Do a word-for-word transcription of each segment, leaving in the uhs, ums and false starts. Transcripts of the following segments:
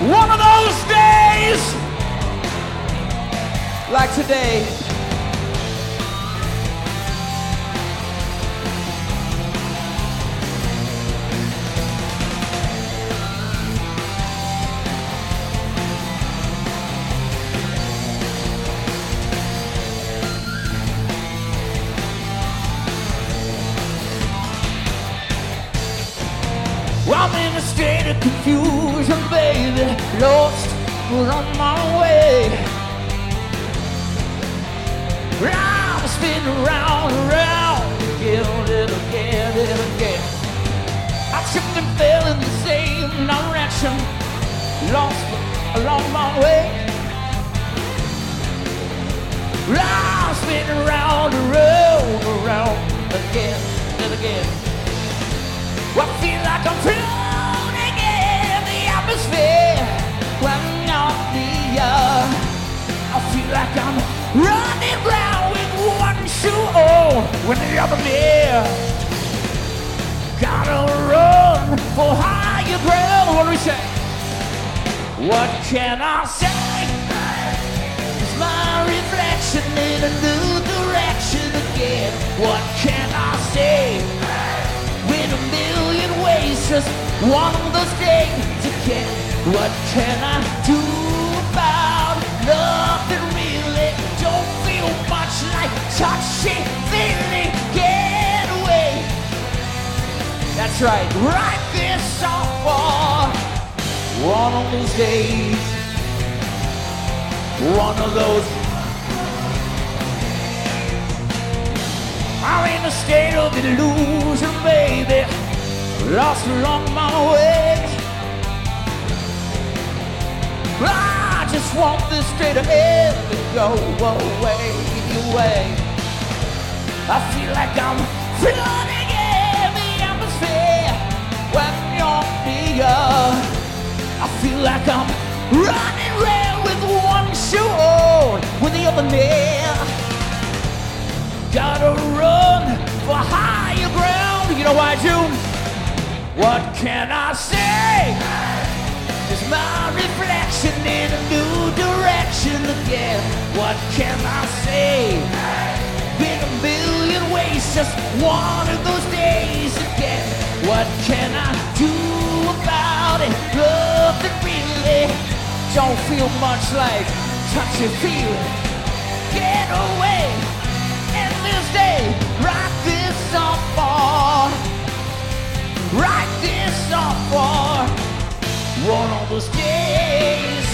One of those days, like today. I'm in a state of confusion, baby, lost, was on my way. I'm spinning round and round, again and again and again. I tripped and fell in the same direction, lost along my way. I'm spinning round and round, around again and again. I feel like I'm floating in the atmosphere when on the air. I feel like I'm running round with one shoe on when the other near. Gotta run for higher ground. What do we say? What can I say? It's my reflection in a new direction again. What can I say? With a million ways, just one of those days again. What can I do about it? Nothing really. Don't feel much like touching, feeling, get away. That's right, write this song for one of those days. One of those. I'm in a state of illusion, baby, lost along my way. I just want this state of air to go away, away. I feel like I'm floating in the atmosphere when you're near. I feel like I'm running around with one shoe on, with the other near. Gotta run for higher ground. You know why, June? What can I say? It's my reflection in a new direction again. What can I say? Been a million ways, just one of those days again. What can I do about it? Nothing really. Don't feel much like touching, feeling. Get away. This day, write this song for, write this song for one of those days.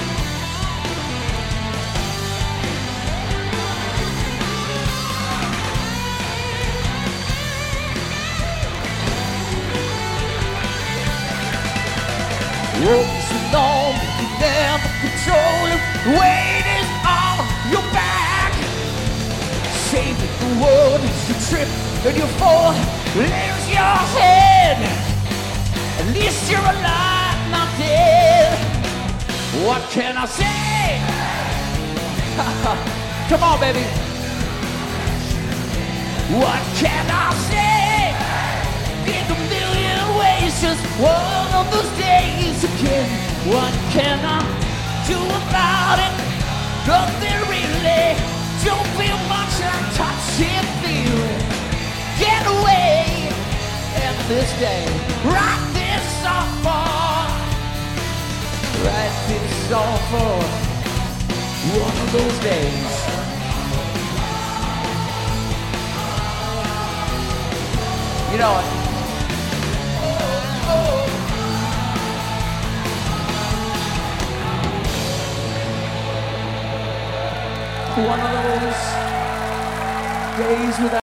Ropes along, you never control it. Weight is on your back. Saving the world, you trip and you fall. There's your head. At least you're alive, not dead. What can I say? Come on, baby. What can I say? In a million ways, just one of those days again. What can I do about it? Nothing really. Don't feel much like touching, feeling. Get away. And this day, write this song for, write this song for one of those days. You know it. One of those days without